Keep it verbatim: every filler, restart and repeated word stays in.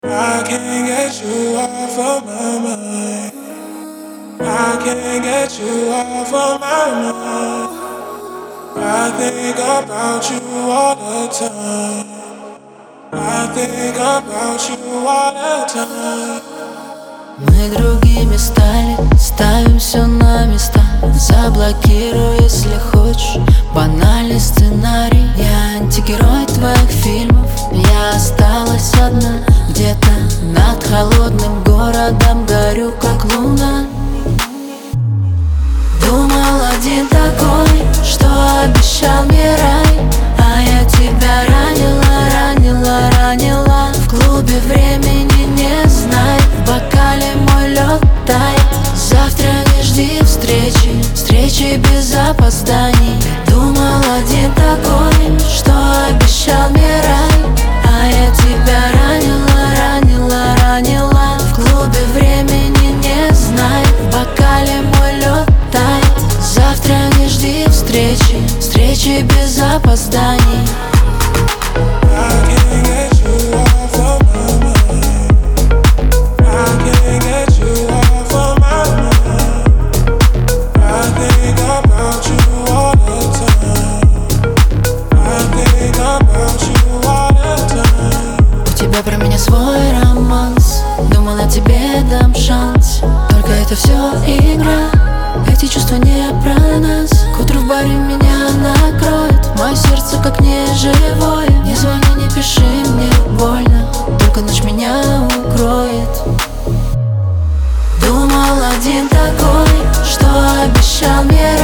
I can't get you off of my mind. I can't get you off of my mind. I think about you all the time. I think about you all the time. Мы другими стали, ставим все на места. Заблокируй, если хочешь, банальный сценарий. Я антигерой твоих фильмов. Я осталась одна, где-то над холодным городом горю, как луна. Думал один такой, что обещал мне рай, а я тебя ранила, ранила, ранила. В клубе времени не знай, в бокале мой лед тает. Завтра не жди встречи, встречи без опозданий. Думал один такой, что обещал мне рай, а я тебя ранила, ранила, ранила. В клубе времени не знай, в бокале мой лед тает. Завтра не жди встречи, встречи без опозданий. Про меня свой романс, думал, я тебе дам шанс. Только это все игра, эти чувства не про нас. К утру в баре меня накроет, мое сердце как неживое. Не звони, не пиши, мне больно, только ночь меня укроет. Думал один такой, что обещал мне